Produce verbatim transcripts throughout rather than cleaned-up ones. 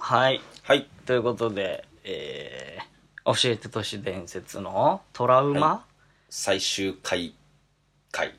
はい、 はい。 ということで、えー、教えて都市伝説のトラウマ、 はい最終回回。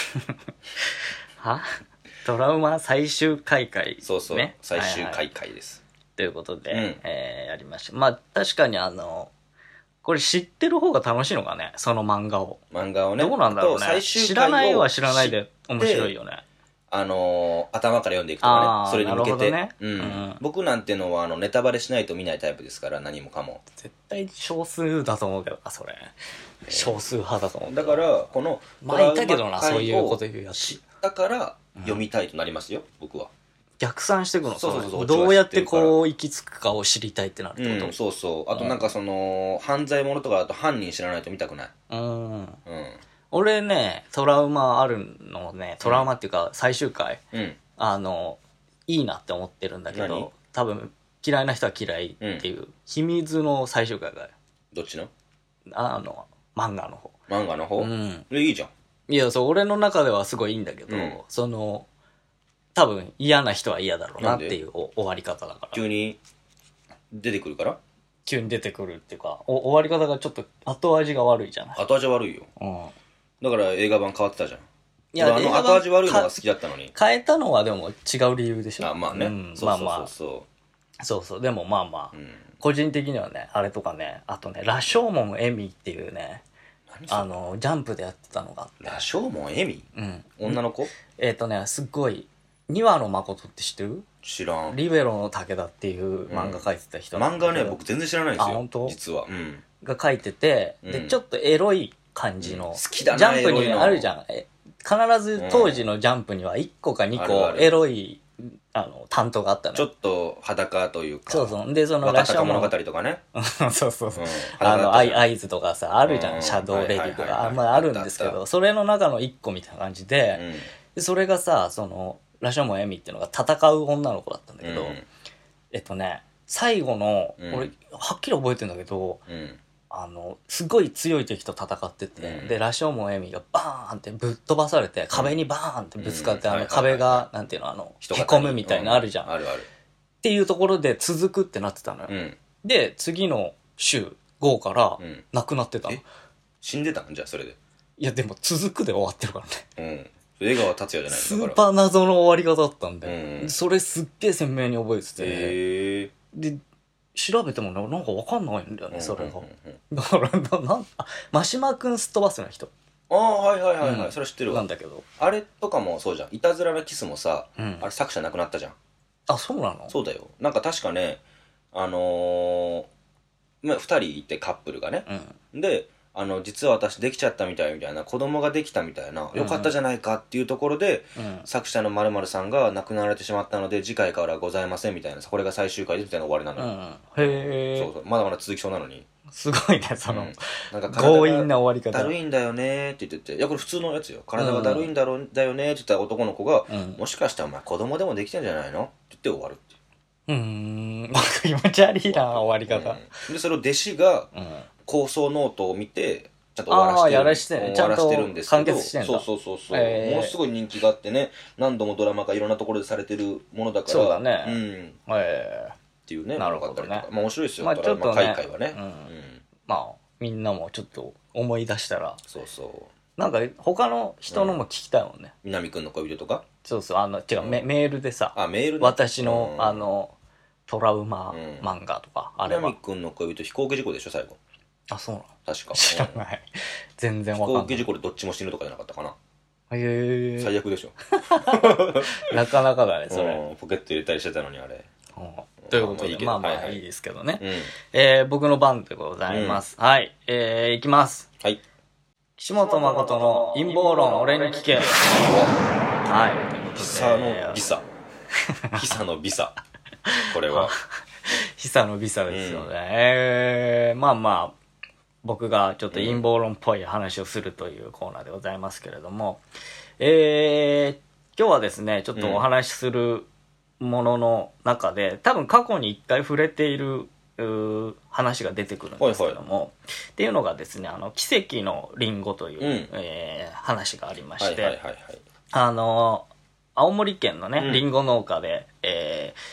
はトラウマ最終回回そうそう、 ね。 最終はいはい、 回回です。 ということで、 うんえーやりました。まあ確かにあのこれ知ってる方が楽しいのかね、その漫画を。 漫画をね。 どうなんだろうね。 あと最終知らない回をは知らないで面白いよね。 あのー頭から読んでいくとかあーね。それに向けて。 なるほどねうんうん僕なんてのはあのネタバレしないと見ないタイプですから、何もかも。 絶対少数だと思うけどな、それ。少数派だと思うけど。 だからこの前いたけどな、 トラウマそういうこと回を言うやつ知。ったから読みたいとなりますよ、僕は。 逆算していくの。 そうそうそうそのどうやってこう行き着くかを知りたいってなるってこと。 うん、そうそうあとなんかその犯罪者とかだと犯人知らないと見たくない。 うん。 うん俺ね、トラウマあるのね、トラウマっていうか最終回、 うんあの、いいなって思ってるんだけ何ど、多分嫌いな人は嫌いっていう、秘密の最終回が、 どっちのあの、漫画の方。 漫画の方、 うんえいいじゃん。 いや、そう、俺の中ではすごいいいんだけど、 うんその、多分嫌な人は嫌だろうなっなんでていうお終わり方だから。 急に出てくるから急に出てくるっていうか、お終わり方がちょっと後味が悪いじゃない。 後味悪いよ。 うん。 だから映画版変わってたじゃん。 いや、 俺あの映画版後味悪いのが好きだったのに。 変えたのはでも違う理由でしょ。 あまあね、 うん、 そうそうそうまあまそあ、そうそう。でもまあまあ、 う、うん、 個人的にはね、あれとかね、あとね、羅生門エミっていうね、 何それあの、ジャンプでやってたのがあって。 羅生門エミうん。 女の子えっ、とね、すっごい、二話の誠って知ってる？ 知らん。 リベロの武田っていう漫画描いてた人なんだけど、 漫画ね僕全然知らないんですよ。 あ本当実は。うんが書いてて、 うんで、ちょっとエロい感じの、 うん好きだなジャンプにエロいのあるじゃん。え必ず当時のジャンプにはいっこかにこあるあるエロい、あの、担当があったのよ。 ちょっと裸というか。 そうそう。で、その若鷹物羅生門語とかね。 そうそうそう。 うんあの、合裸だったじゃん図とかさ、あるじゃん。 うんシャドウレディとはいはいはいか。 はいあんまああるんですけど、 あったあっそれの中のいっこみたいな感じで、 うんでそれがさ、その、羅生門エミっていうのが戦う女の子だったんだけど、 うんえっとね、最後の、 うん俺、はっきり覚えてんだけど、 うんあの、すごい強い敵と戦ってて、 うんで、羅生門エミがバーンってぶっ飛ばされて、壁にバーンってぶつかって、あのうんはいはいはい壁が、なんていうの、あの、 人型にへこむみたいなのあるじゃん。っうあるある。 ていうところで続くってなってたのよ。 うんで、次の週ごからうん、 なくなってたの。 え死んでたんじゃあそれで。 いや、でも続くで終わってるからね。 うん江川達也じゃないスーのだから。 パー謎の終わり方だったんで、 うんそれすっげえ鮮明に覚えてて、 へえで、調べてもね、なんかわかんないんだよね、それが。 うんうんうんだから、な、なん、あ、真島くんすっ飛ばすの人ああはいはいはいはい、 うんそれ知ってるわ。 なんだけど。 あれとかもそうじゃん。いたずらのキスもさ、 うんあれ作者亡くなったじゃん。 あ、そうなの？ そうだよ。なんか確かね、あのー、まあ、ふたりいてカップルがね。 うん。 で、あの、実は私できちゃったみたいみたいな、子供ができたみたいな、 うんよかったじゃないかっていうところで、 うん。 作者の〇〇さんが亡くなられてしまったので、次回からはございませんみたいな、これが最終回ですみたいな終わりなのよ。 うん。へえ。 そうそう。まだまだ続きそうなのに。 すごいね、その、 うんなんか強引な終わり方。 だるいんだよねって言ってて、いやこれ普通のやつよ。体がだるいんだろう、だよねって言った男の子が、 うんもしかしたらお前子供でもできてんじゃないのって言って終わるっていう。 うーん。なんか気持ち悪いな、終わり方。 うんでそれを弟子がうん。 構想ノートを見てちゃんと終わらしてるあーやらしてね終わらしてるんですけど、 ちゃんと完結してんだそうそうそうそう、 へーものすごい人気があってね、何度もドラマ化いろんなところでされてるものだから、 そうだねうん、 ええ。 っていうね、 なるほどねのがあったりとか、まあ面白いですよ。 まあだからちょっとねまあ海外はね、 うんうんまあ、みんなもちょっと思い出したら、 そうそうなんか他の人のも聞きたいもんね。 南くんの恋人とか、 そうそう、あの、違う、メメールでさ、 あメールね私の、 うんあの、トラウマうん漫画とか、あれ南ば。 くんの恋人飛行機事故でしょ最後。 あ、そうなの？ 確か知らうんない。全然飛わかんない。 行機事故でどっちも死ぬとかじゃなかったかな。 へえ。 最悪でしょ。 なかなかだね、それ。 うんポケット入れたりしてたのにあれ。 うんということで、 まあいいけどまあまはいはいあいいですけどね。 うんえー僕の番でございます。はい。えーいきます。 はい。 岸本誠の陰謀論俺に聞け。はい。ということで久のビサ。久のビサ。これは。 久のビサですよね。えーまあまあ、僕がちょっと陰謀論っぽい話をするというコーナーでございますけれども、えー今日はですね、ちょっとお話しするものの中で、多分過去に一回触れているうー話が出てくるんですけども、っていうのがですね、あの、奇跡のリンゴという、 うんえー話がありまはいして、 はいはいはい。 あの、青森県のね、 うんリンゴ農家で、えー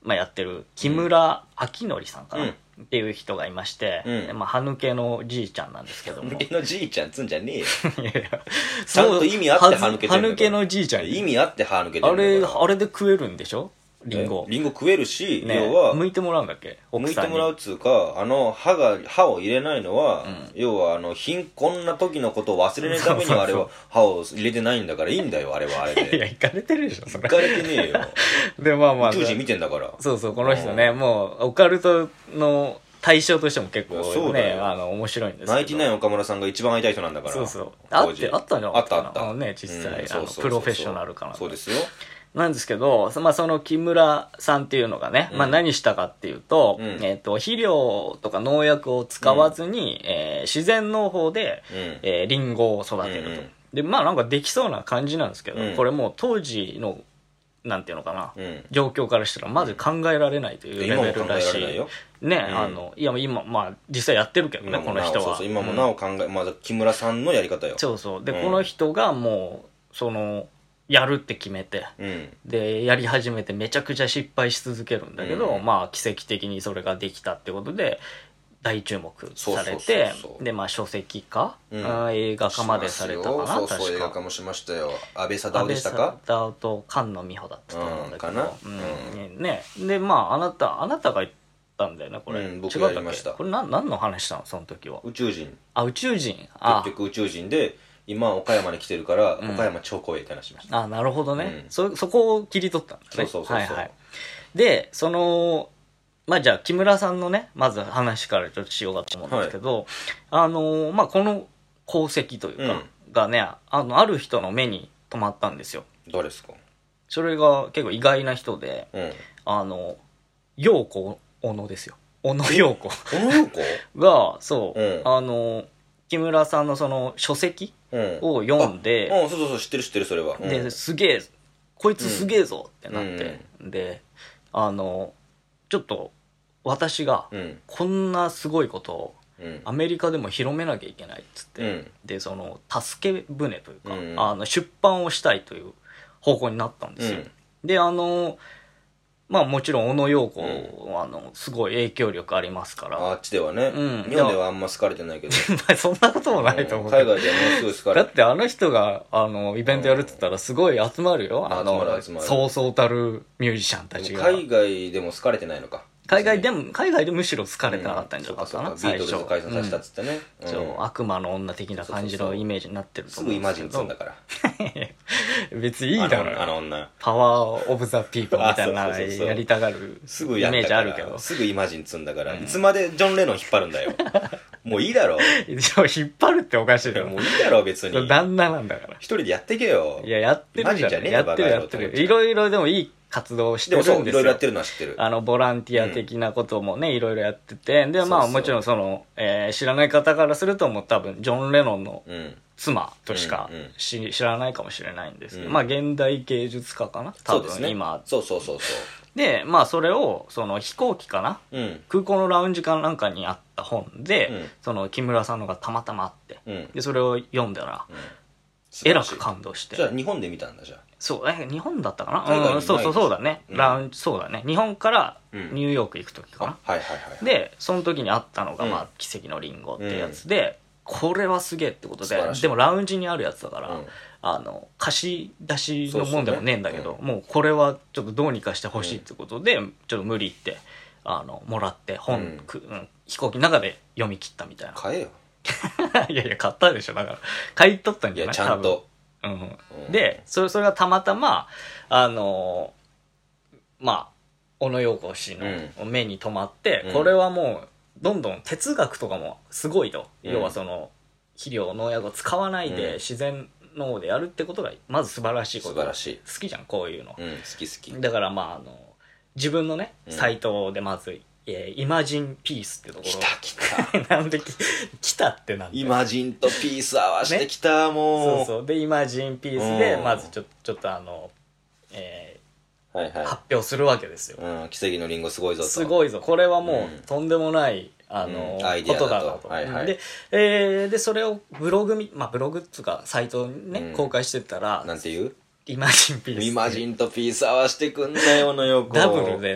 まあ、やってる木村明則さんかな、 うんっていう人がいまして、 うんまあ、歯抜けのじいちゃんなんですけども歯抜けのじいちゃんつんじゃねえよいやいやちゃんと意味あって歯抜けてんだから歯抜けのじいちゃん意味あって歯抜けてんだあかられあれで食えるんでしょリンゴリンゴ食えるし、 ね、 要は剥いてもらうんだっけ剥い奥さんにてもらうっつうかあの歯が歯を入れないのは、 ん要はあの貧困な時のことを忘れないためにはあれは歯を入れてないんだからいいんだよあれはあれいやで行かれてるでしょそれ行かれてねえよでまあまあ宇宙人見てんだからそうそうこの人ねもうオカルトの対象としても結構そうだよねあの面白いんですけどナインティナイン岡村さんが一番会いたい人なんだからそうそうあ当時ってあったんじゃなかったかなあったあったのね実際、 うんそうそうそうそうあのプロフェッショナルかなそうですよなんですけど、まあ、その木村さんっていうのがね、 うんまあ、何したかっていうと、 うんえっと肥料とか農薬を使わずに、えー自然農法で、 うんえーリンゴを育てると、 うんうんでまあなんかできそうな感じなんですけど、 うんこれもう当時のなんていうのかな、 うん状況からしたらまず考えられないというレベルらしい今も考えられないよね、 うんあのいや今まあ実際やってるけどね今もなおこの人はそうそう今もなお考え、まだ木村さんのやり方よそうそうで、 うんこの人がもうそのやるって決めてうんでやり始めてめちゃくちゃ失敗し続けるんだけど、 うんまあ奇跡的にそれができたってことで大注目されてそうそうそうそうでまあ書籍化、 うんあー映画化までされたかなしますよそうそう映確か画化もしましたよ安倍貞夫でしたか安倍貞夫と菅野美穂だったと思うんだけど、 うんかなうんねでまああなたあなたが言ったんだよねこれ、 うん僕違ったっけやりましたこれ何何の話したのその時は宇宙人あ宇宙人あ結局宇宙人で今岡山に来てるから、 ん岡山超怖いって話しましたあなるほどね、 うんそそこを切り取ったんだねそうそうそうそうはいはい、でそのまあじゃあ木村さんのねまず話からちょっとしようかと思うんですけど、あのまあこの功績というか、がねあのある人の目に留まったんですよ。 誰ですかそれが結構意外な人で、 うんあの陽子小野ですよ。小野陽子小野陽子がそう、 うんあの木村さんのその書籍うんを読んで、 うんそうそうそう知ってる知ってるそれは、うん、 ですげえこいつすげえぞってなって、であのちょっと私がうんこんなすごいことをうんアメリカでも広めなきゃいけないっつって、 うんでその助け舟というか、 うんあの出版をしたいという方向になったんですよ、 うんであのまあもちろん小野陽子うはあのすごい影響力ありますから、 あっちではね、 うん日本ではあんま好かれてないけどまあそんなこともないと思うけど、 海外ではものすごい好かれだっててあの人があのイベントやるって言ったらすごい集まるよ、あの集まる集まるそうそうたるミュージシャンたちが海外でも好かれてないのか海外でも海外でむしろ好かれてなかったんじゃなかったかな、 うんそうかそうかビートルズ解散させたっうんつってね、うんそう悪魔の女的な感じのイメージになってるとすぐイマジ思うんですけどン積んだから別にいいだろあのあの女パワーオブザピープルみたいなあそうそうそうそうやりたがるすぐイメーやったからジあるけどすぐイマジン積んだから、いつまでジョン・レノン引っ張るんだよもういいだろでも引っ張るっておかしいだろもういいだろ別に旦那なんだから一人でやってけよいややってるじゃんマジじゃねえよやってるやってるいろいろでもいい活動をしてでもるんですよそういろいろやってるのは知ってるあのボランティア的なこともね、いろいろやっててでまあそうそうもちろんその、えー知らない方からするともう多分ジョン・レノンのうん妻としかうんうん知知らないかもしれないんですけど、 うんまあ現代芸術家かな多そうですね分今そうそうそうそでまあそれをその飛行機かなううん空港のラウンジかなんかにあった本で、 うんその木村さんのがたまたまあってうんでそれを読んだら、 素晴らしいえらく感動してじゃあ日本で見たんだじゃあそうえ日本だったかな、 海外にないうん、そうそうそうだね、 うんラウンジそうだね日本からうんニューヨーク行く時かな、 はいはいはいでその時にあったのが、 うんまあ、奇跡のリンゴってやつで、これはすげえってことで素晴らしいでもラウンジにあるやつだから、 うんあの貸し出しのもんでもねえんだけどそうそうもうこれはちょっとどうにかしてほしいってことで、ちょっと無理言ってあのもらって本、 うんくうん飛行機の中で読み切ったみたい買えよないやいや買ったでしょだから買い取ったんいじゃないやちゃんと多分うん、でそれそれがたまたまあのまあ小野陽子氏の目に留まって、 うんこれはもうどんどん哲学とかもすごいと、 うん要はその肥料農薬を使わないでうん自然農でやるってことがまず素晴らしいこと素晴らしい好きじゃんこういうの、 うん好き好きだからまああの自分のねうんサイトでまず、えーイマジンピースってところ来た来たなんでき来たってなんだよイマジンとピース合わせてきた、もうそうそうでイマジンピースでうんまずちょちょっとあの、えはいはー発表するわけですよ、 い、うん、奇跡のリンゴすごいぞとすごいぞこれはもうんうとんでもないあの、 うんアイデこアだととだなと、 はいはいで,、えーでそれをブログみ、まあ、ブログっつうかサイトにね、 うん公開してったらなんていうイマジンピースイマジンとピース合わせてくんなよの横ダブルでね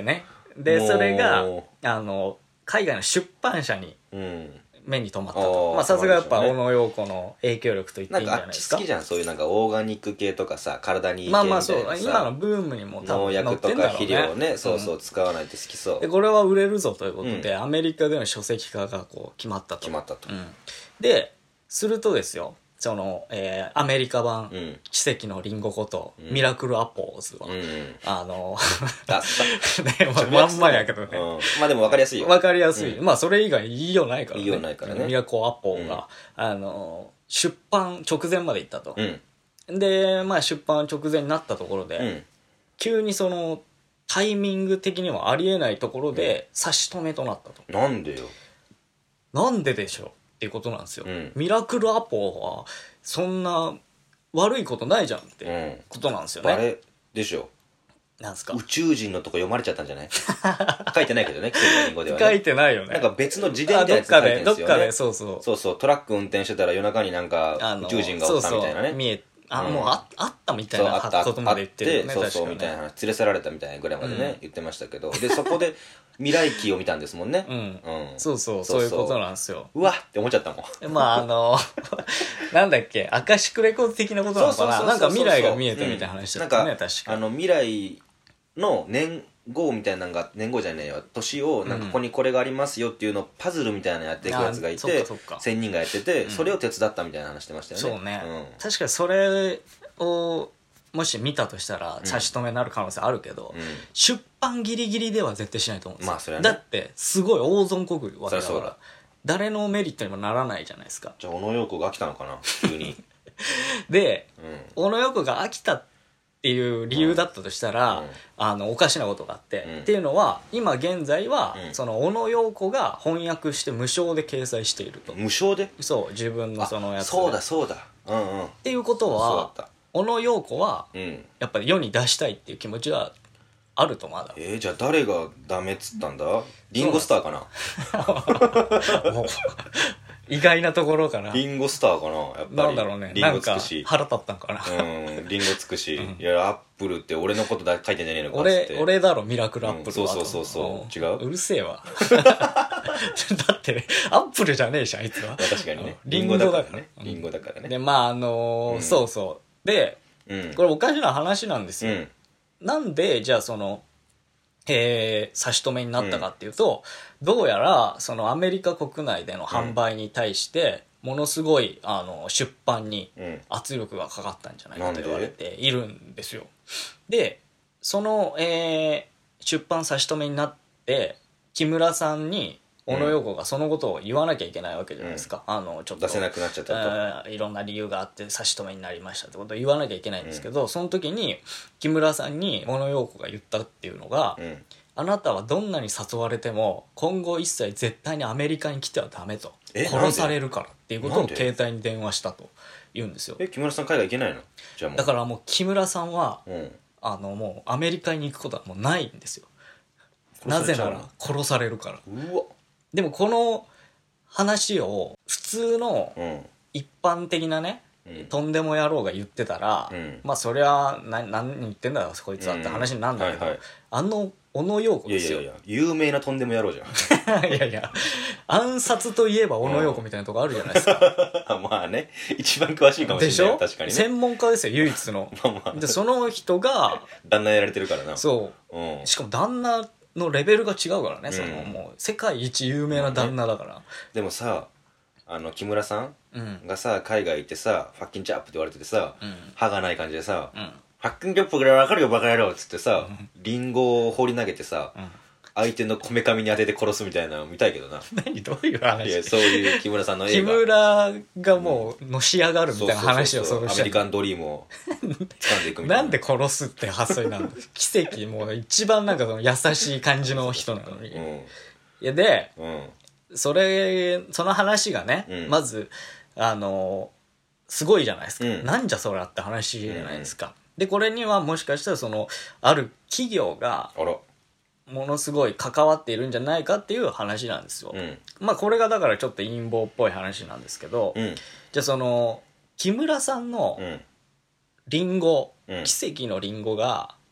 でもうそれがあの海外の出版社にうん目に留まったあと。 ーまあさすがやっぱそうなんでしょうね小野洋子の影響力と言っていいんじゃなんかあっないですか。 ち好きじゃんそういうなんかオーガニック系とかさ体にいい系まあまあみたいなさ、 そう今のブームにも多農分乗っ薬とかてんだろうね。 肥料をね、そうそううん使わないと好きそうでこれは売れるぞということで、 うんアメリカでの書籍化がこう決まったと。 決まったとうんでするとですよ、その、えーアメリカ版、 うん奇跡のリンゴこと、 うんミラクルアポーズは、 うんうんあのダッサね、まあ、まんまやけどね、 うん、まあでも分かりやすいよわかりやすい、 うんまあそれ以外言いようないからね。 言いようないからねミラクルアポーが、あの出版直前まで行ったと、 うんでまあ出版直前になったところで、 うん急にそのタイミング的にはありえないところで差し止めとなったと。 なんでよなんででしょうっていうことなんですよ、 うんミラクルアポはそんな悪いことないじゃんっうてんことなんですよね、 あれでしょなんすか宇宙人のとこ読まれちゃったんじゃない書いてないけどね奇跡のリンゴではね書いてないよね。 なんか別の自伝あみたいなどっかでやつ書いてるんですよねどっかでそうそうそうそうトラック運転してたら夜中になんかあの宇宙人がおったみたいなねそうそう見えあ、 うんもうああったみたいなそうあったことまで言ってるよね。 あってそうそうみ確かねたいな話連れ去られたみたいなぐらいまでね、 うん言ってましたけどでそこで未来機を見たんですもんねうん、 うんそうそうそういうことなんですよ。 うわって思っちゃったもんまああのなんだっけアカシックレコード的なことなのかな、なんか未来が見えたみたいな話だったね、 うんなんか確かあの未来の年号みたいなのが年号じゃないよ年をなんかここにこれがありますよっていうのをパズルみたいなのやっていくやつがいあそっかてそっかせんにんがやってて、 んそれを手伝ったみたいな話してましたよねそうね、 ん確かにそれをもし見たとしたら差し止めになる可能性あるけど、 うん出版ギリギリでは絶対しないと思うんですよ、 まあそれはねだってすごい大損こくわけだからそりゃそうだ誰のメリットにもならないじゃないですか。 じゃあ小野洋子が来たのかな急にでうん小野洋子が飽きたっていう理由だったとしたら、 うんあのおかしなことがあって、 うんっていうのは今現在は、 うんその小野洋子が翻訳して無償で掲載していると、 無償でそう自分のそのやつでそうだそうだうんうんっていうことそうだはった小野洋子はうんやっぱり世に出したいっていう気持ちはあるとまだえー、じゃあ誰がダメっつったんだリンゴスターかなもう意外なところかな。 リンゴスターかなやっぱりなんだろうね、 リンなんかゴつくし腹立ったんかな。 うんリンゴつくし、いやアップルって俺のことだ書いてんじゃねえのかっつって俺俺だろミラクルアップルはと、 うんそうそうそうそう違ううるせえわだってねアップルじゃねえしあいつは確かにねリンゴだからねリンゴだからねでまああのーうんそうそうでうんこれおかしな話なんですよ、 うんなんでじゃあそのえー差し止めになったかっていうと、どうやらそのアメリカ国内での販売に対してものすごいあの出版にうん圧力がかかったんじゃないかとなんで言われているんですよ。でその、えー出版差し止めになって木村さんに小野洋子がそのことを言わなきゃいけないわけじゃないですか、あのちょっと出せなくなっちゃったとえーいろんな理由があって差し止めになりましたってことを言わなきゃいけないんですけど、その時に木村さんに小野洋子が言ったっていうのが、 うんあなたはどんなに誘われても今後一切絶対にアメリカに来てはダメと、 え殺されるからっていうことをなんで携帯に電話したと言うんですよ。 え木村さん海外行けないのじゃあもうだからもう木村さんはうんあのもうアメリカに行くことはもうないんですよ。なぜな殺されちゃうのら殺されるから。 うわでもこの話を普通のうん一般的なね、 うんとんでも野郎が言ってたら、 うんまあそりゃな何言ってんだよこいつはって話になるんだけど、 うんはいはいあの小野洋子ですよ。 いやいやいや有名なとんでも野郎じゃんいやいや暗殺といえば小野洋子みたいなとこあるじゃないですか、 まあね一番詳しいかもしれないでしょ確かにね専門家ですよ唯一のまあまあでその人が旦那やられてるからなそううんしかも旦那のレベルが違うからね、 うんそのもう世界一有名な旦那だから、 でもさあの木村さんうんがさ海外行ってさファッキンチャップって言われててさ、 うん歯がない感じでさ、 うんファッキンチャップぐらい分かるよバカ野郎っつってさ、リンゴを放り投げてさ、 うん相手のこめかみに当てて殺すみたいなの見たいけどな何どういういや話そういう木村さんの木映画村がもうのし上がるみたいな話をそうそうそうしてアメリカンドリームを掴んでいくみたいななんで殺すって発想になるの奇跡もう一番なんかその優しい感じの人なのに、いやでうんうんそれその話がね、 うんまずあのすごいじゃないですか、 うんなんじゃそらって話じゃないですか、でこれにはもしかしたらそのある企業があらものすごい関わっているんじゃないかっていう話なんですよ、 うんまあこれがだからちょっと陰謀っぽい話なんですけど、 うんじゃあその木村さんのうんリンゴ、 うん奇跡のリンゴが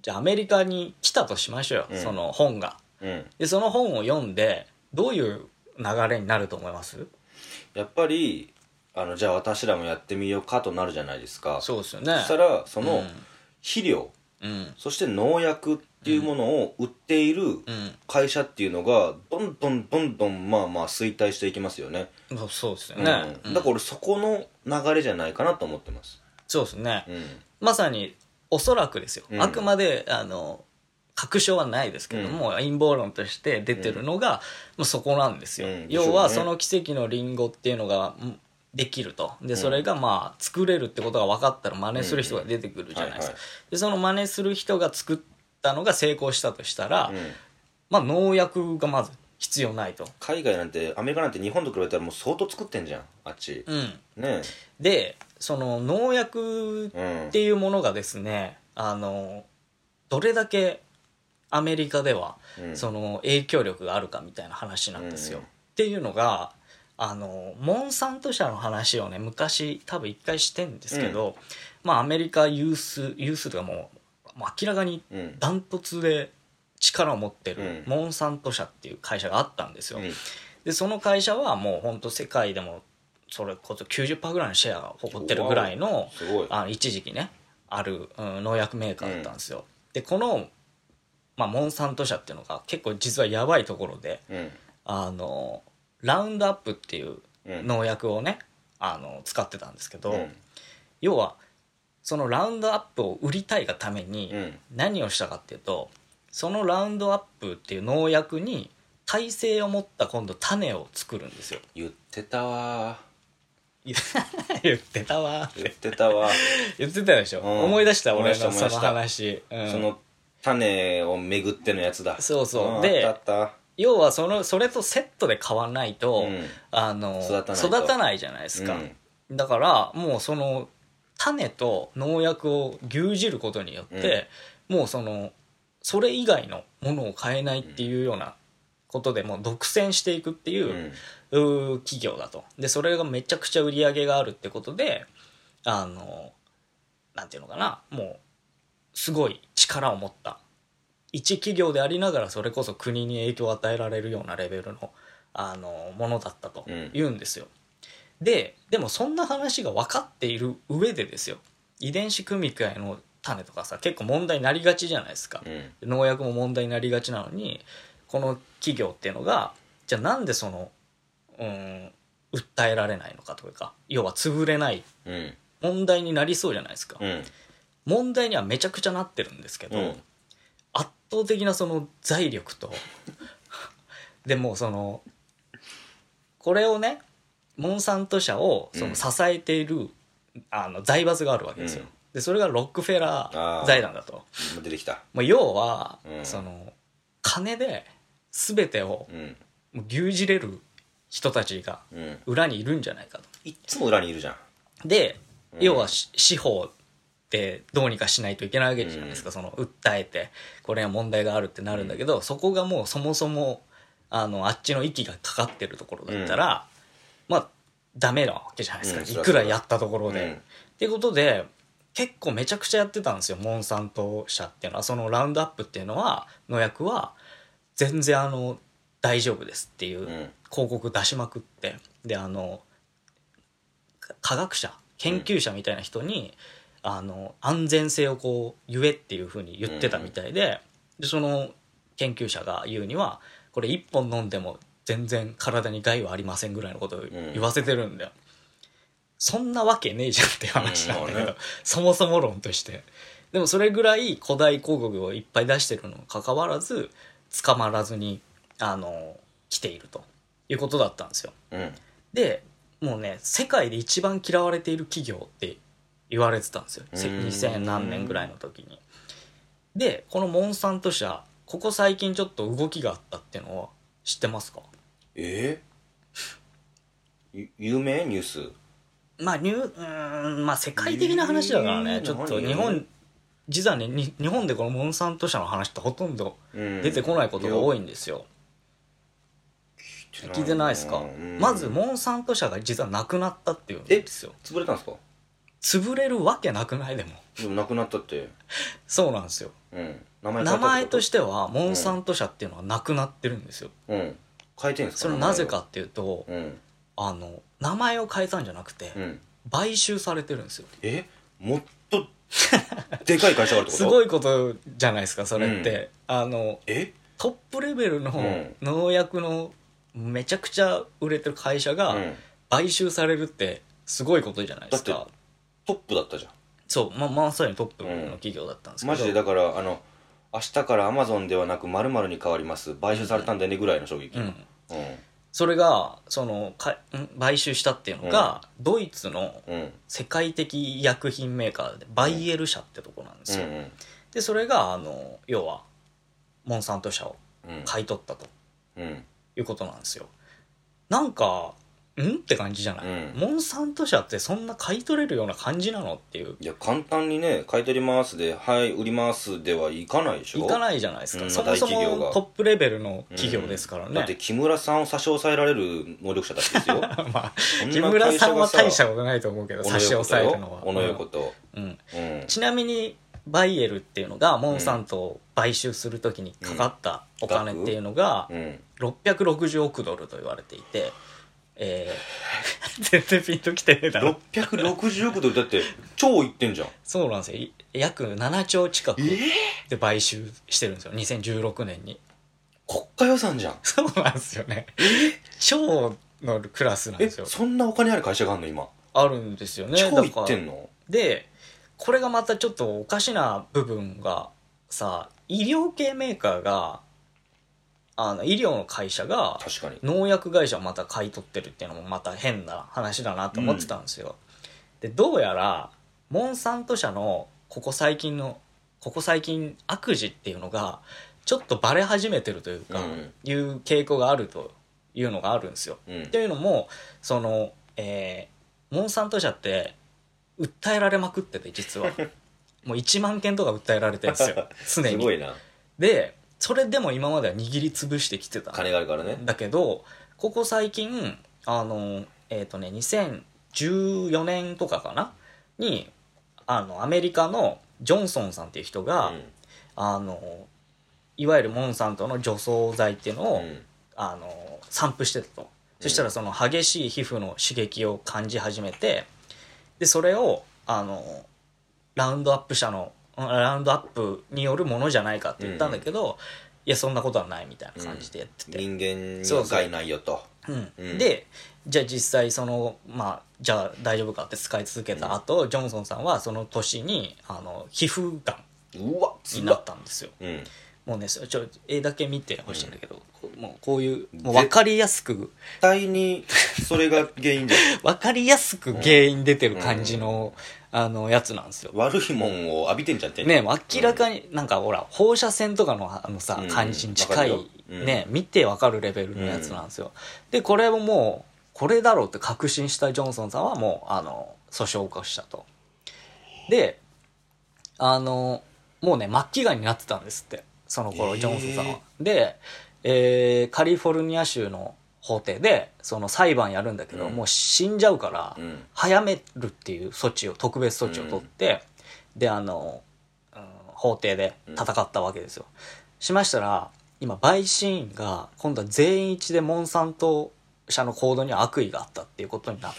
じゃあアメリカに来たとしましょうよ、 うんその本が。 うんでその本を読んでどういう流れになると思います？ やっぱりあのじゃあ私らもやってみようかとなるじゃないですか。 そうですよね。 そしたらそのうん肥料、 うんそして農薬っていうものを売っているうん会社っていうのがどんどんどんどんまあまあ衰退していきますよね。 そうそうですようんね、うんだから俺そこの流れじゃないかなと思ってます。 そうですね、 うんまさにおそらくですよ、 うんあくまであの確証はないですけども、陰謀論として出てるのが、まあ、そこなんですよ、 うん要はでしょねそうの奇跡のリンゴっていうのがんできると。でそれがまあ作れるってことが分かったら真似する人が出てくるじゃないですか、 うんはいはいでその真似する人が作ったのが成功したとしたら、 うんまあ農薬がまず必要ないと。 海外なんてアメリカなんて日本と比べたらもう相当作ってんじゃんあっち。 うんねでその農薬え。うんっていうものがですね、あのどれだけアメリカではうんその影響力があるかみたいな話なんですよ、 うんっていうのがあのモンサント社の話をね昔多分一回してんですけど、まあアメリカ有数有数とかもうもう明らかにうんダントツで力を持ってるうんモンサント社っていう会社があったんですよ、 うんでその会社はもう本当世界でもそれこそ きゅうじゅっパーセント ぐらいのシェアを誇ってるぐらいのすごい。 あの一時期ねある、うん、農薬メーカーだったんですよ、でこの、まあ、モンサント社っていうのが結構実はやばいところでうんあのラウンドアップっていううん農薬をねあの使ってたんですけど、 うん要はそのラウンドアップを売りたいがためにうん何をしたかっていうと、そのラウンドアップっていう農薬に耐性を持った今度種を作るんですよ。 言ってたわ言ってたわ言ってたわ言ってたでしょ、 うん思い出した俺思い出したのその思い出した話、うんその種を巡ってのやつだ。 そうそう、 んであったあっ要はそのそれとセットで買わないと、 うんあの育たないと育たないじゃないですか、 うんだからもうその種と農薬を牛耳ることによって、もうそのそれ以外のものを買えないっていうようなことでもう独占していくっていう,、うー企業だと。でそれがめちゃくちゃ売り上げがあるってことであのなんていうのかな、もうすごい力を持った一企業でありながらそれこそ国に影響を与えられるようなレベルのあのものだったと言うんですよ、ででもそんな話が分かっている上でですよ、遺伝子組み換えの種とかさ結構問題になりがちじゃないですか、 うん農薬も問題になりがちなのにこの企業っていうのがじゃあなんでそのうん訴えられないのかというか、要は潰れないうん問題になりそうじゃないですか、 うん問題にはめちゃくちゃなってるんですけど、 うん圧倒的なその財力とでもそのこれをねモンサント社をその支えている、あの財閥があるわけですよ、 うんでそれがロックフェラあーー財団だと。 もう出てきた。 もう要は、 うんその金で全てをうんもう牛耳れる人たちがうん裏にいるんじゃないかと。 いっつも裏にいるじゃん。 でうん要はし司法でどうにかしないといけないわけじゃないですか、その訴えてこれは問題があるってなるんだけど、そこがもうそもそもあのあっちの息がかかってるところだったら、まあダメなわけじゃないですか、 うんいくらやったところで。 うんっていうことで結構めちゃくちゃやってたんですよ、モンサント社っていうのは。そのラウンドアップっていうのは農薬は全然あの大丈夫ですっていううん広告出しまくって、であの科学者研究者みたいな人に、あの安全性をこう言えっていうふうに言ってたみたいで、でその研究者が言うにはこれいっぽん飲んでも全然体に害はありませんぐらいのことを言わせてるんだよ、そんなわけねえじゃんっていう話なんだけど、 うんまあねそもそも論として。でもそれぐらい古代広告をいっぱい出してるのにかかわらず捕まらずにあの来ているということだったんですよ。 うんでもうね世界で一番嫌われている企業って言われてたんですよ、せうーんにせん何年ぐらいの時に。でこのモンサント社ここ最近ちょっと動きがあったっていうのは知ってますか？ えー、ゆ有名ニュース。 まあニューうーんまあ世界的な話だからね、 えーちょっと何日本実はねに日本でこのモンサント社の話ってほとんどうん出てこないことが多いんですよ。聞いてないですか？ うんまずモンサント社が実はなくなったっていうんですよ。 潰れたんですか？ 潰れるわけなくない？でもでもなくなったって。 そうなんですよ。 うん名前変えたってこと？ 名前としてはモンサント社っていうのはなくなってるんですよ。 うん変えてんですか？ それなぜかっていうと、 うんあの名前を変えたんじゃなくて、 うん買収されてるんですよ。 えもっとでかい会社があるってこと？ すごいことじゃないですかそれって、うん、あのえトップレベルの農薬のめちゃくちゃ売れてる会社が買収されるってすごいことじゃないですか。 だってトップだったじゃん。 そう、ま、まさにトップの企業だったんですけど、 うん、マジでだからあの明日からアマゾンではなく〇〇に変わります買収されたんだよねぐらいの衝撃、うんうん、 それがそのか買収したっていうのが、うん、ドイツの世界的医薬品メーカーでバイエル社ってとこなんですよ、うんうん、でそれがあの要はモンサント社を買い取ったと、うん、いうことなんですよ。なんかんって感じじゃない、うん、モンサント社ってそんな買い取れるような感じなのっていう。いや簡単にね買い取りますではい売りますではいかないでしょ。 いかないじゃないですか、うん、そもそもトップレベルの企業ですからね、うん、 だって木村さんを差し押さえられる能力者たちですよまあ木村さんは大したことないと思うけど差し押さえるのはおのよこと、 うんうん、ちなみにバイエルっていうのがモンサントを買収するときにかかったお金っていうのがろっぴゃくろくじゅうおくドルと言われていて、えー、全然ピンときてねえだろ。 ろっぴゃくろくじゅうおくドルだって超いってんじゃん。 そうなんですよ。約ななちょう近くで買収してるんですよ、にせんじゅうろくねんに。 国家予算じゃん。 そうなんですよね。超のクラスなんですよ。 えそんなお金ある会社があるの今。 あるんですよね。 超いってんの。 でこれがまたちょっとおかしな部分がさ、医療系メーカーがあの医療の会社が農薬会社をまた買い取ってるっていうのもまた変な話だなと思ってたんですよ、うん、でどうやらモンサント社のここ最近のここ最近悪事っていうのがちょっとバレ始めてるというか、うん、いう傾向があるというのがあるんですよ、うん、っていうのもその、えー、モンサント社って訴えられまくってて実はもういちまんけんとか訴えられてるんですよ常に。 すごいな。 でそれでも今までは握りつぶしてきてた金があるからね。 だけどここ最近あのえっとねにせんじゅうよねんとかかなにあのアメリカのジョンソンさんっていう人が、うん、あのいわゆるモンサントの除草剤っていうのを、うん、あの散布してたと、うん、そしたらその激しい皮膚の刺激を感じ始めて、でそれをあのラウンドアップ社のラウンドアップによるものじゃないかって言ったんだけど、うん、いやそんなことはないみたいな感じでやってて、 うん、人間には害ないよと。 そうそう、うんうん、でじゃあ実際そのまあじゃあ大丈夫かって使い続けた後、うん、ジョンソンさんはその年にあの皮膚がんになったんですよ、うん、もうねちょ絵だけ見てほしいんだけど、うん、もうこういうもう分かりやすく絶対にそれが原因だよ分かりやすく原因出てる感じの、うん、あのやつなんですよ。 悪いもんを浴びてんじゃんってね。明らかになんかほら放射線とかのあのさ、うん、感じに近い、うん、ね見て分かるレベルのやつなんですよ、うん、でこれももうこれだろうって確信したジョンソンさんはもうあの訴訟を起こしたと。であのもうね末期がんになってたんですってその頃、えー、ジョンソンさんは。で、えー、カリフォルニア州の法廷でその裁判やるんだけど、うん、もう死んじゃうから早めるっていう措置を特別措置を取って、うん、であの、うん、法廷で戦ったわけですよ、うん、しましたら今陪審員が今度は全員一致でモンサント社の行動には悪意があったっていうことになって、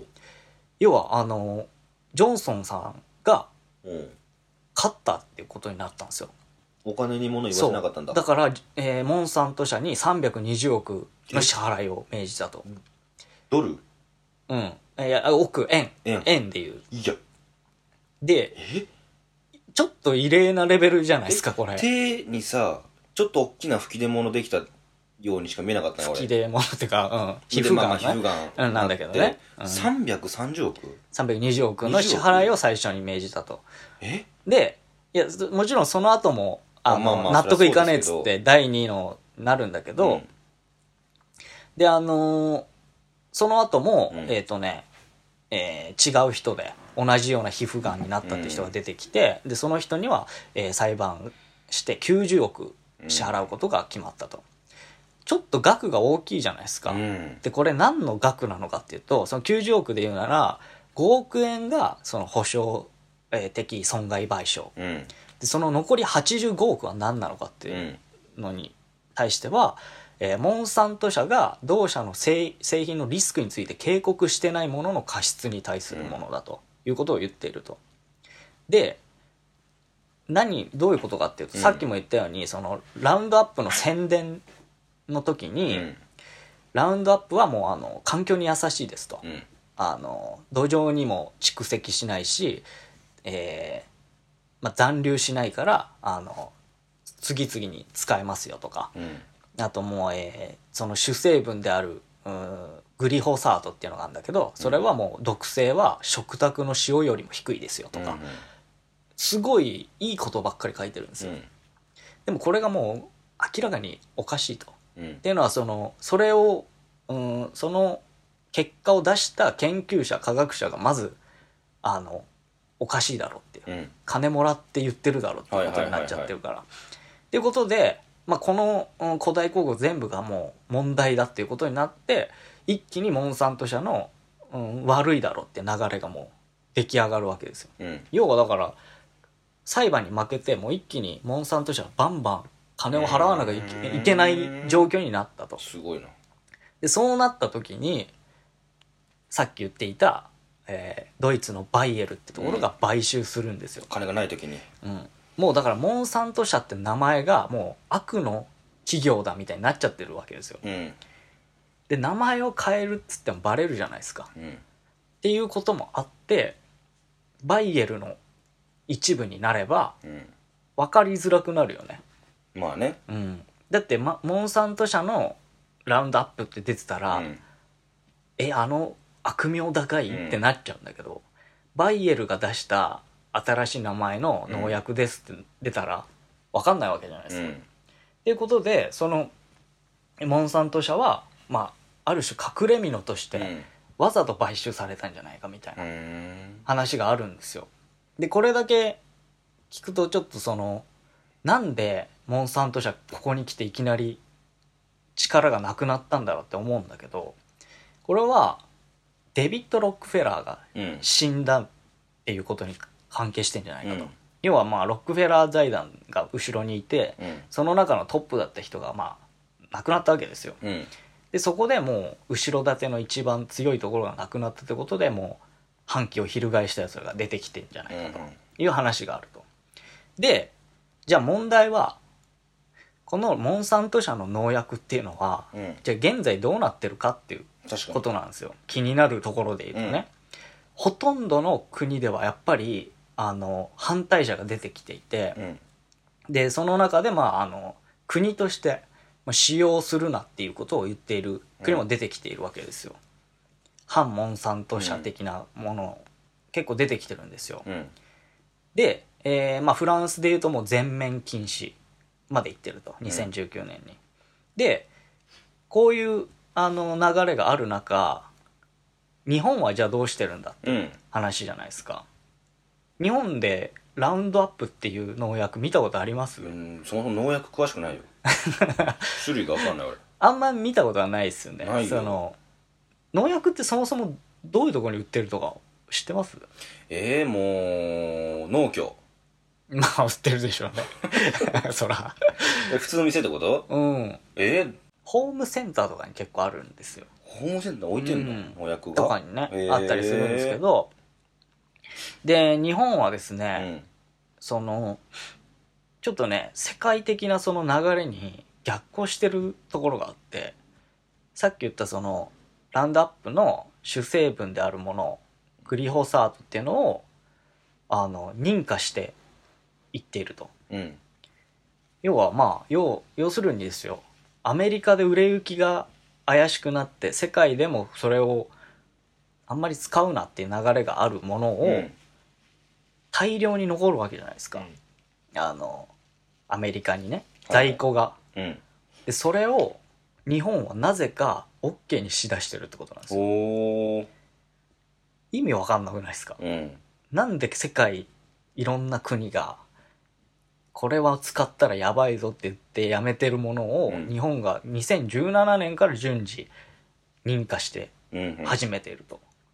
要はあのジョンソンさんが勝ったっていうことになったんですよ。 お金に物言わせなかったんだ。 だから、えー、モンサント社にさんびゃくにじゅうおくの支払いを命じたと。 ドル？ うん。いや、億、円。円。円でいう。 いや。 で、ちょっと異例なレベルじゃないですか、これ。 手にさ、ちょっと大きな吹き出物できたようにしか見えなかったね、俺。 吹き出物っていうか、うん。皮膚がん、ね。皮膚がん。なんだけどね。 うん、さんびゃくさんじゅうおく？ さんびゃくにじゅうおくの支払いを最初に命じたと。 え？ で、いや、もちろんその後も、あの、まあまあ納得いかねえっつってだいにのなるんだけど、うん、であのー、その後も、うん、えっ、ー、とね、えー、違う人で同じような皮膚がんになったって人が出てきて、うん、でその人には、えー、裁判してきゅうじゅうおく支払うことが決まったと、うん、ちょっと額が大きいじゃないですか、うん、でこれ何の額なのかっていうとそのきゅうじゅうおくで言うならごおくえんがその保証的損害賠償、 うん、 でその残りはちじゅうごおくは何なのかっていうのに対しては、えー、モンサント社が同社の製品のリスクについて警告してないものの過失に対するものだということを言っていると。で何どういうことかっていうと、 うん、 さっきも言ったようにそのラウンドアップの宣伝の時に、うん、ラウンドアップはもうあの環境に優しいですと、うん、あの土壌にも蓄積しないし、えーまあ、残留しないからあの次々に使えますよとか、うん、あともう、えー、その主成分であるうんグリホサートっていうのがあるんだけど、それはもう毒性は食卓の塩よりも低いですよとか、うんうん、すごいいいことばっかり書いてるんですよ、うん、でもこれがもう明らかにおかしいと、うん、っていうのはそのそれを、うん、その結果を出した研究者科学者がまずあのおかしいだろうっていう、うん、金もらって言ってるだろうっていうことになっちゃってるから、っていうことで、まあ、この、うん、古代工具全部がもう問題だっていうことになって一気にモンサント社の、うん、悪いだろうって流れがもう出来上がるわけですよ、うん、要はだから裁判に負けてもう一気にモンサント社はバンバン金を払わなきゃいけ、いけない状況になったと。 すごいな。 でそうなった時にさっき言っていた、えー、ドイツのバイエルってところが買収するんですよ、 うん、金がない時に、 うん、もうだからモンサント社って名前がもう悪の企業だみたいになっちゃってるわけですよ、うん、で名前を変えるっつってもバレるじゃないですか、うん、っていうこともあってバイエルの一部になれば分かりづらくなるよね、 まあね、 うん、だって、ま、モンサント社のラウンドアップって出てたら、うん、えあの悪名高い、うん、ってなっちゃうんだけど、バイエルが出した新しい名前の農薬ですって出たら分かんないわけじゃないですか、うん、っていうことでそのモンサント社は、まあ、ある種隠れ蓑としてわざと買収されたんじゃないかみたいな話があるんですよ。でこれだけ聞くとちょっとそのなんでモンサント社ここに来ていきなり力がなくなったんだろうって思うんだけど、これはデビッド・ロックフェラーが死んだっていうことに関係してんじゃないかと、うん、要はまあロックフェラー財団が後ろにいて、うん、その中のトップだった人がまあ亡くなったわけですよ、うん、でそこでもう後ろ盾の一番強いところがなくなったってことでもう反旗を翻したやつらが出てきてんじゃないかという話があると。でじゃあ問題はこのモンサント社の農薬っていうのは、うん、じゃあ現在どうなってるかっていうことなんですよ。気になるところで言うとね、うん、ほとんどの国ではやっぱりあの反対者が出てきていて、うん、でその中で、まあ、あの国として使用するなっていうことを言っている国も出てきているわけですよ、うん、反モンサント社的なもの、うん、結構出てきてるんですよ、うん、で、えーまあ、フランスでいうともう全面禁止まで行ってるとにせんじゅうきゅうねんに、うん、でこういうあの流れがある中日本はじゃあどうしてるんだって話じゃないですか、うん、日本でラウンドアップっていう農薬見たことあります？ うん、そもそも農薬詳しくないよ種類が分かんない俺。 あんま見たことはないですよね。 ないよ。 その農薬ってそもそもどういうところに売ってるとか知ってます？ えー、もう農協まあ売ってるでしょうねそら普通の店ってこと？ うんえー、 ホームセンターとかに結構あるんですよ。 ホームセンター置いてんの、うん、農薬がとかにね、えー、あったりするんですけど、で日本はですね、うん、そのちょっとね世界的なその流れに逆行してるところがあって、さっき言ったそのラウンドアップの主成分であるものグリホサートっていうのをあの認可していっていると、うん、要はまあ 要, 要するにですよ、アメリカで売れ行きが怪しくなって世界でもそれをあんまり使うなっていう流れがあるものを大量に残るわけじゃないですか、うん、あのアメリカにね在庫が、はい、うん、でそれを日本はなぜか OK にしだしてるってことなんですよ。お意味わかんなくないですか、うん、なんで世界いろんな国がこれは使ったらやばいぞって言ってやめてるものを日本がにせんじゅうななねんから順次認可して始めていると、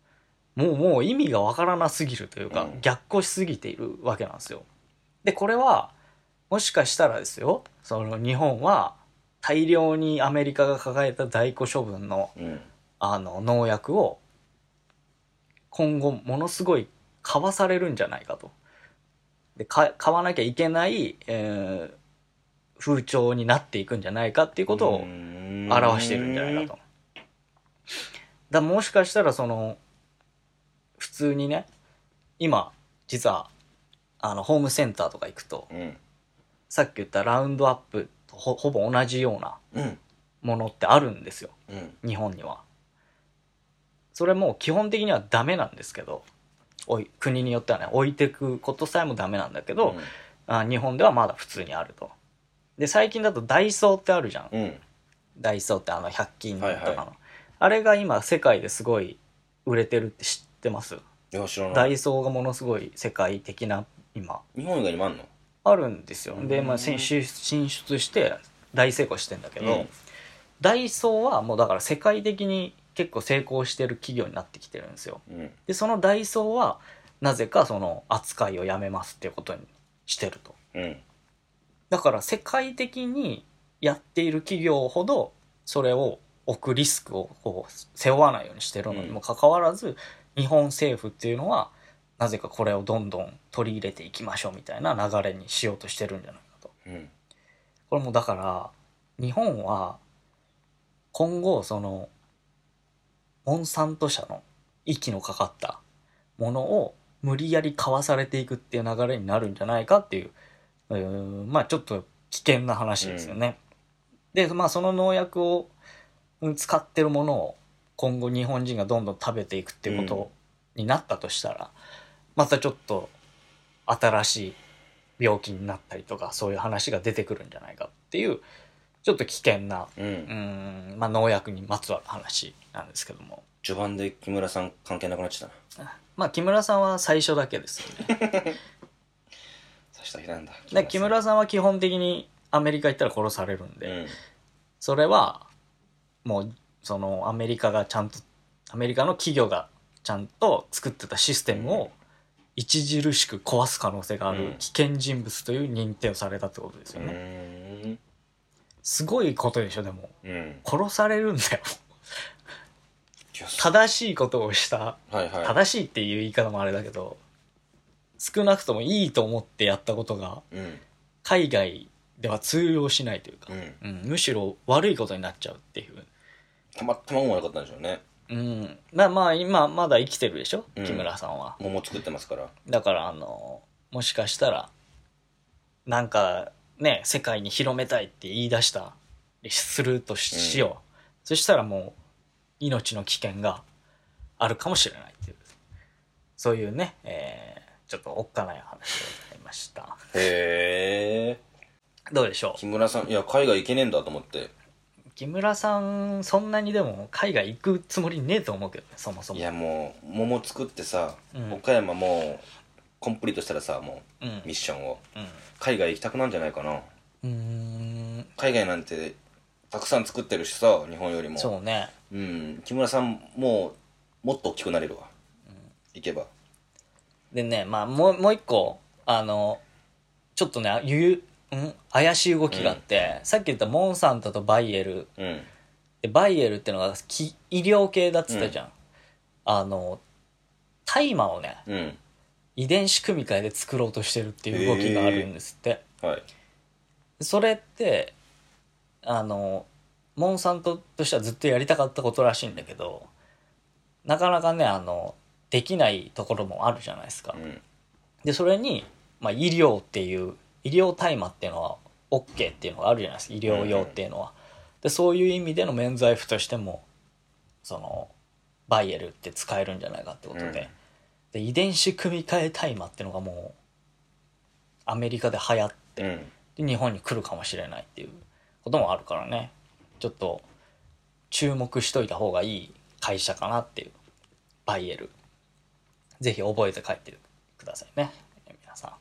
もうもう意味がわからなすぎるというか、 うん、 逆行しすぎているわけなんですよ。でこれはもしかしたらですよ、その日本は大量にアメリカが抱えた在庫処分の、 うん、 あの農薬を今後ものすごい買わされるんじゃないかと。で買わなきゃいけない、えー風潮になっていくんじゃないかっていうことを表しているんじゃないかと。だもしかしたらその普通にね、今実はあのホームセンターとか行くと、 うん、 さっき言ったラウンドアップと ほ, ほぼ同じようなうん、 ものってあるんですよ、 うん、 日本には。それも基本的にはダメなんですけど、おい国によってはね置いてくことさえもダメなんだけど、 うん、 あ日本ではまだ普通にあると。で最近だとダイソーってあるじゃん、 うん、 ダイソーってあのひゃく均とかの、 はいはい、 あれが今世界ですごい売れてるって知ってます？ いや知らない。 ダイソーがものすごい世界的な今日本以外にもあんの？ あるんですよ。で、まあ、 うん進出進出して大成功してんだけど、 うんダイソーはもうだから世界的に結構成功してる企業になってきてるんですよ。 うんでそのダイソーはなぜかその扱いをやめますっていうことにしてると。 うんだから世界的にやっている企業ほどそれを置くリスクをこう背負わないようにしてるのにもかかわらず、日本政府っていうのはなぜかこれをどんどん取り入れていきましょうみたいな流れにしようとしてるんじゃないかと。 うんこれもだから日本は今後そのモンサント社の息のかかったものを無理やり買わされていくっていう流れになるんじゃないかっていう、うーんまあちょっと危険な話ですよね。でまあその農薬をうん使ってるものを今後日本人がどんどん食べていくっていうことになったとしたら、またちょっと新しい病気になったりとかそういう話が出てくるんじゃないかっていうちょっと危険な、 うんうーんまあ、農薬にまつわる話なんですけども、 序盤で木村さん関係なくなっちゃったな。 まあ木村さんは最初だけですよね。 刺した日なんだ。 で木村さんは基本的にアメリカ行ったら殺されるんで、 うんそれはもうそのアメリカがちゃんとアメリカの企業がちゃんと作ってたシステムを著しく壊す可能性がある危険人物という認定をされたってことですよね。 うーんすごいことでしょ。でもうん殺されるんだよ。 いやそ正しいことをしたはいはい正しいっていう言い方もあれだけど、少なくともいいと思ってやったことがうん海外では通用しないというか、 うんうんむしろ悪いことになっちゃうっていう。 たまたま運悪かったんでしょうね。 うん、ままあ今まだ生きてるでしょ、 うん木村さんは。 桃作ってますから。 だからあのもしかしたらなんかね世界に広めたいって言い出したりするとしよう、 うんそしたらもう命の危険があるかもしれないっていう、そういうね、えー、ちょっとおっかない話でございました。 へえ。 どうでしょ木村さんいや海外行けねえんだと思って。 う。木村さんそんなにでも海外行くつもりねえと思うけどね、そもそも。 いやもう桃作ってさ、 うん岡山もうコンプリートしたらさもううんミッションをうん海外行きたくなんじゃないかな。 うーん海外なんてたくさん作ってるしさ日本よりも。 そうね。 うん木村さんもうもっと大きくなれるわ、うん、行けば。 でね、まあもうもう一個あのちょっとねゆん怪しい動きがあって、うん、さっき言ったモンサントとバイエル、 うん、 でバイエルっていうのがき医療系だっつったじゃん、うん、あの大麻をね、 うん、 遺伝子組み換えで作ろうとしてるっていう動きがあるんですって、 はい、 それってあのモンサントとしてはずっとやりたかったことらしいんだけど、なかなかねあのできないところもあるじゃないですか、うん、でそれに、まあ、医療っていう医療大麻っていうのは OK っていうのがあるじゃないですか、医療用っていうのは、うん、でそういう意味での免罪符としてもそのバイエルって使えるんじゃないかってことで、うん、で遺伝子組み換え大麻っていうのがもうアメリカで流行って、うん、で日本に来るかもしれないっていうこともあるからね、ちょっと注目しといた方がいい会社かなっていう。バイエルぜひ覚えて帰ってくださいね皆さん。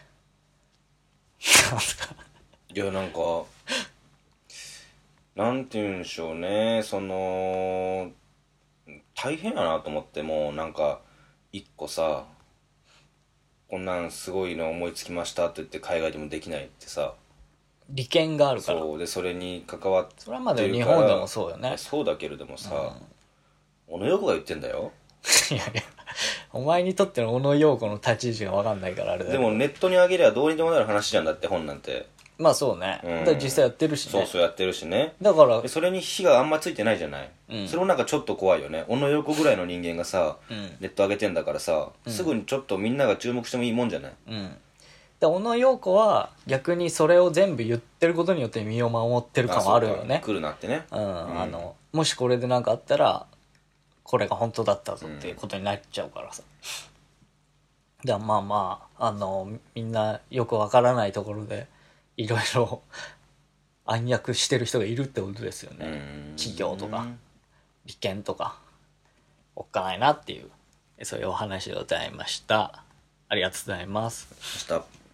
なんすか。 いやなんかなんて言うんでしょうね、その大変やなと思って、もうなんか一個さ、こんなんすごいの思いつきましたって言って海外でもできないってさ、 利権があるから。 そうで、それに関わってるから。 それはまだ日本でもそうよね。 そうだけれどもさ、小野洋子が言ってんだよ。 いやいや、お前にとっての小野洋子の立ち位置が分かんないからあれだけど。 でもネットに上げりゃどうにでもなる話じゃんだって、本なんて。 まあそうね、 うん、 だから実際やってるしね。 そうそうやってるしね。 だからでそれに火があんまついてないじゃない、うん、それもなんかちょっと怖いよね。小野洋子ぐらいの人間がさ、うん、ネット上げてんだからさ、うん、すぐにちょっとみんなが注目してもいいもんじゃない。うん、 で小野洋子は逆にそれを全部言ってることによって身を守ってる感はあるよね。 来るなってね、 うん、あのもしこれで何かあったらこれが本当だったぞっていうことになっちゃうからさ、うん、でまあまああのみんなよくわからないところでいろいろ暗躍してる人がいるってことですよね。企業とか利権とかおっかないなっていう、そういうお話でございました。ありがとうございます。 明日